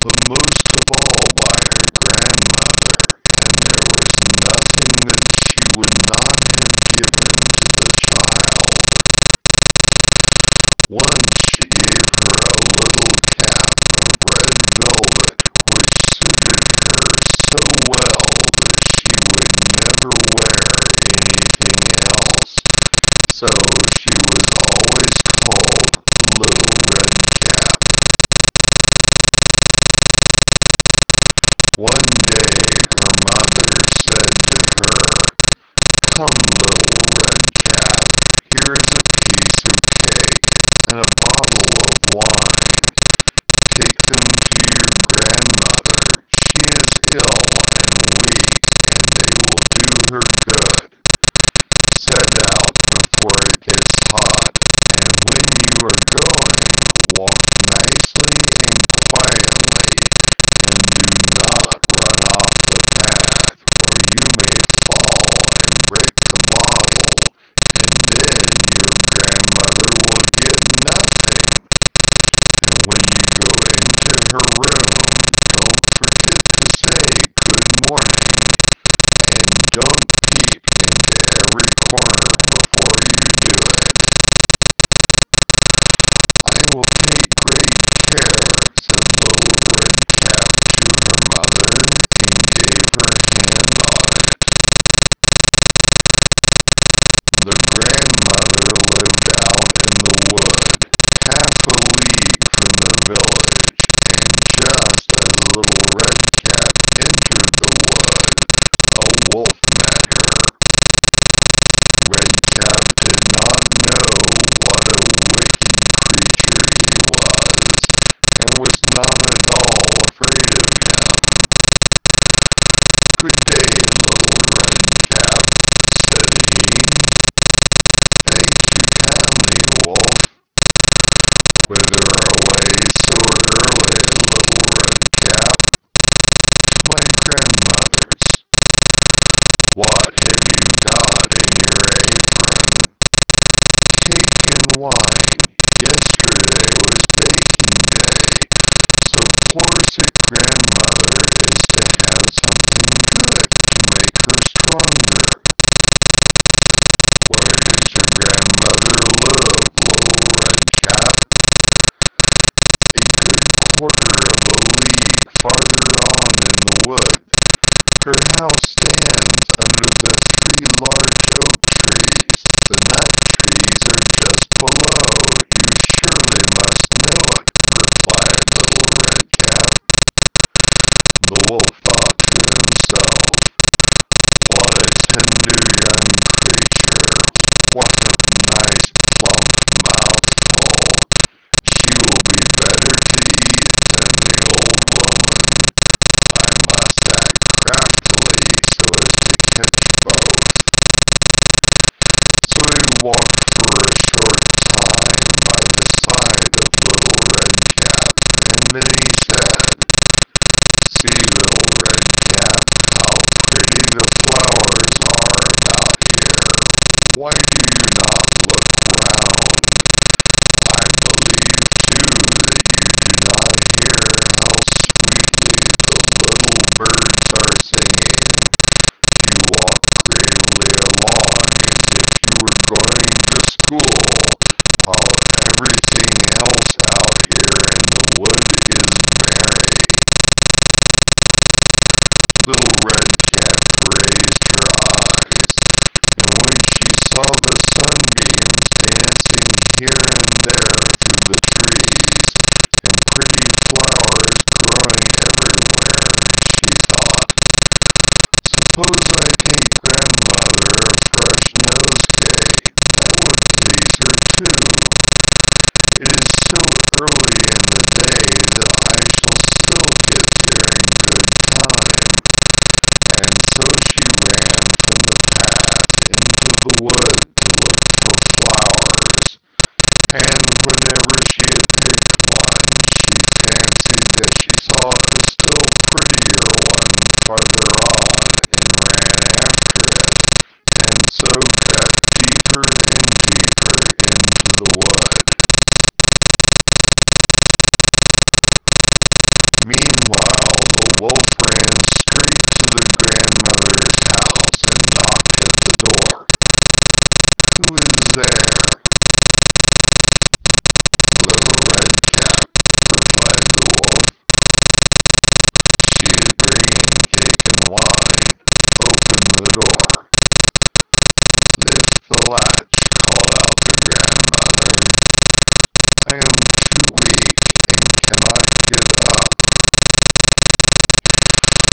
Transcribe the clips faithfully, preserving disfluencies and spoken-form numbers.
but most of all by her grandmother, and there was nothing that she would not have given to the child. Once she gave her a little cap of red velvet which suited her so well that she would never wear anything else, so she was always called Little Red Cap. One day her mother said to her, "Come, Little Red Cap, here is a piece of cake and a bottle of wine. Take them to your grandmother. She is ill and weak, and they will do her good. Set out before it gets hot, and when you are going, walk nicely and quietly, and do not run off the path, or you may fall and break the bottle, and then your grandmother will get nothing. And when you go into her room, don't forget to say good morning, and don't peep into every corner before you do it." "I will take great care," said Little Red Cap to her mother, and gave her hand on it. The grandmother lived out in the wood, half a league from the village, and just as Little Red Cap entered the wood, a wolf met her. Red Cap did not know what a wicked creature he was, and was not at all afraid of him. "Good day, Little Red Cap," said he. "Thank you kindly, Wolf." "Whither away so early, Little Red Cap?" "To my grandmother's." "What have you got in your apron?" "Cake and wine. Yesterday was baking day, so poor sick grandmother is to have something good to make her stronger." "Where does your grandmother live, Little Red Cap?" "A good quarter of a league farther on in the wood. Her house stands under the three large oak trees. The nut trees are just below. You surely must know it," replied Little Red Cap. The wolf thought to himself, "What a tender young creature! What a nice plump mouthful! She will be better to eat than the old woman. I must act craftily so as to catch both." So he walked for a short time by the side of Little Red Cap, and then he said, "See, Little Red Cap, how pretty the flowers are about here. Why do you not look round? I believe, too, that you do not hear how sweetly the little birds are singing. You walk gravely along as if you were going to school, while everything else out here in the wood is merry." Little Red Cap raised her eyes, and when she saw the sunbeams dancing here and there through the trees, and pretty flowers growing everywhere, she thought, "Suppose I take grandmother a fresh nosegay? That would please her too. It is so early in the day that I shall still get there in good time." And so she ran from the path into the wood to look for flowers, and whenever she had picked one, she fancied that she saw a still prettier one farther on, and ran after it, and so got deeper and deeper into the wood.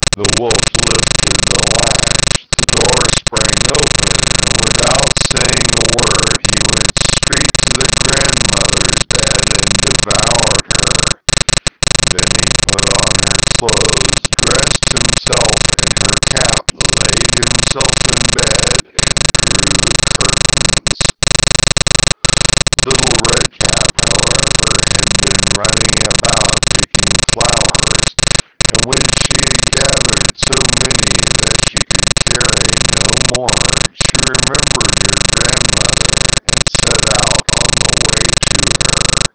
The wolf lifted the latch. The door sprang open, and without saying a word, he went straight to the grandmother's bed and devoured her. Then he put on her clothes, dressed himself in her cap, laid himself in bed, and drew the curtains. Little Redcap, however, had been running about picking flowers, and when she had gathered so many that she could carry no more, she remembered her grandmother and set out on the way to her.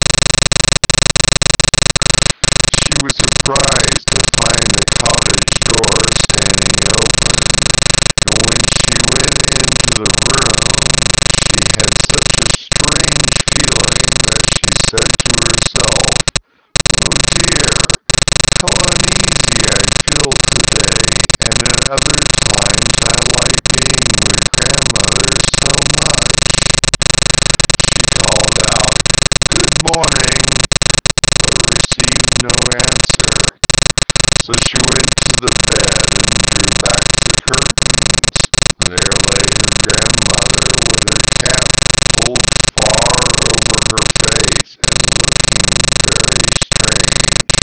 She was surprised to find the cottage door standing open, and when she went into the room, she had such a strange feeling that she said to herself, "Oh dear, how uneasy I feel today, and at other times I like being with grandmother so much." She called out, "Good morning," but received no answer. So she went to the bed and drew back the curtains. There lay her grandmother with her cap pulled far over her face and looking very strange.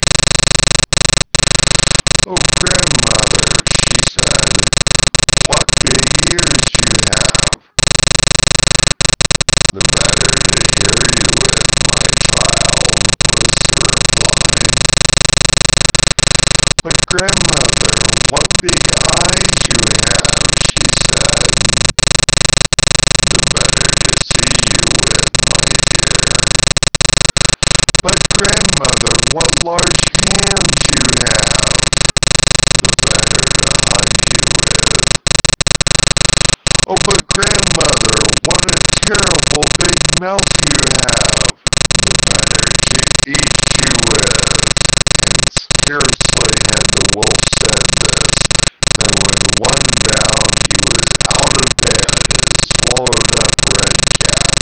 "Oh, grandmother," she said, "what big ears you have." "The better to hear you with, my child," was the reply. "But, grandmother, what big eyes you have," she said. "The better to see you with, my dear." "But, grandmother, what large hands you have." "The better to hug you with." "Oh, but, grandmother, what a terrible big mouth you have." "The better to eat you with." And scarcely had the wolf said this, than with one bound he was out of bed and swallowed up Redcap.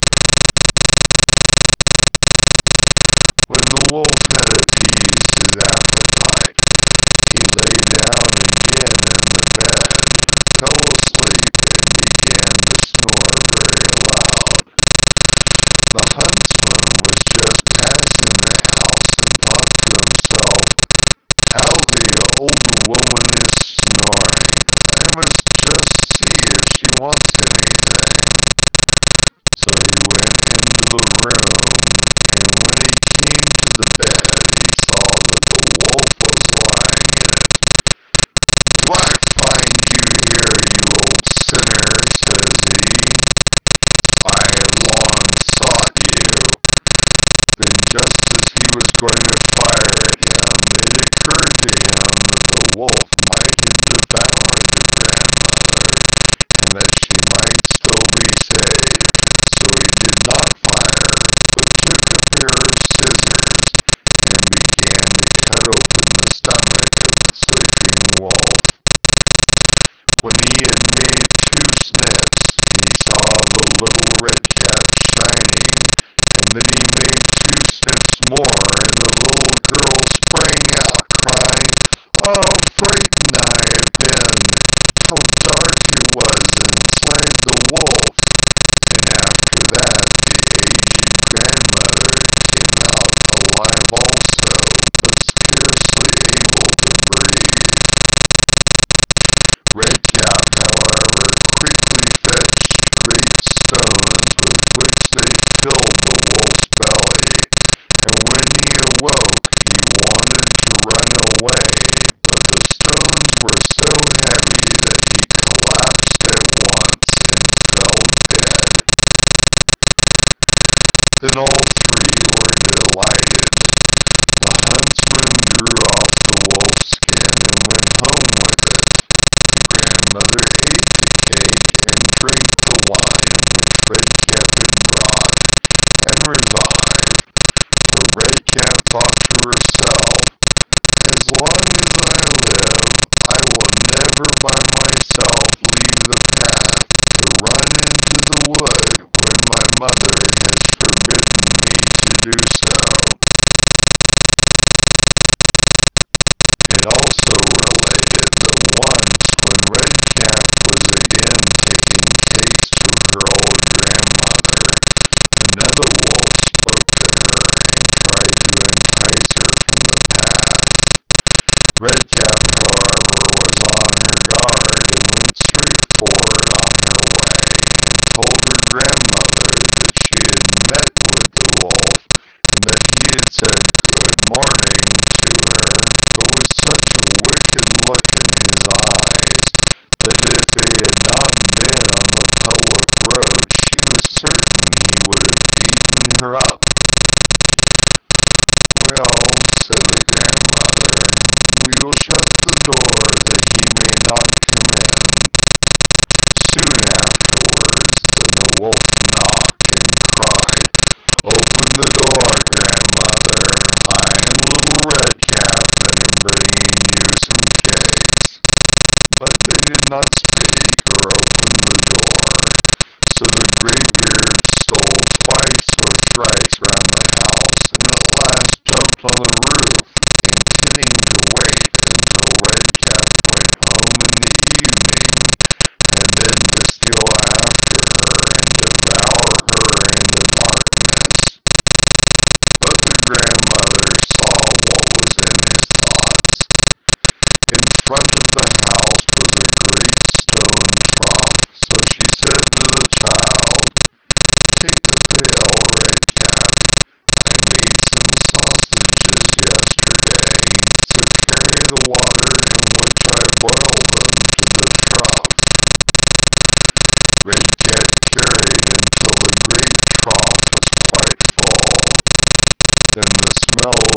When the wolf had appeased his appetite, he lay down again in the bed, fell asleep, and began to snore very loud. The huntsman was just passing the house and thought to himself, "How the old woman is snoring! I must just see if she wants anything." So he went into the room, and when he came to the bed, he saw that the wolf was lying in it. "Do I find you here, you old sinner?" says he. "I have long sought you." Then just as he was going to fire at him, it occurred to him that the wolf might have devoured the grandmother, and that she might still be saved. So he did not fire, but took a pair of scissors and began to cut open the stomach of the sleeping wolf. When he had made two snips, he saw the little Redcap shining, and then he made two snips more, and the little girl sprang out, crying, "Oh, how frightened I have been! How dark it was inside the wolf!" And after that the aged grandmother came out alive also, but scarcely able to breathe. Redcap, however, quickly fetched great stones with which they filled the wolf's belly, and when he awoke he wanted to run away, but the stones were so heavy that he collapsed at once and fell dead. Then all three were delighted. The huntsman drew off the wolf's skin and went home with it. The grandmother ate the cake and drank the wine which Redcap had brought, and revived, for Redcap thought to herself, "As long as I live, I will never by myself leave the path to run into the wood when my mother has forbidden me to do so." It also relates not speak or open the door. So the graybeard stole twice or thrice round the house, and at last jumped on the roof, intending to wait until Redcap went home in the evening, and then to steal after her and devour her in the darkness. But the grandmother saw what was in his thoughts. In front of the house was a great stone trump, so she said to the child, "Take the pail, Redcap. I made some sausages yesterday, so carry the water in which I boiled them to the trump." Redcat carried until the great trough was quite full. Then the smell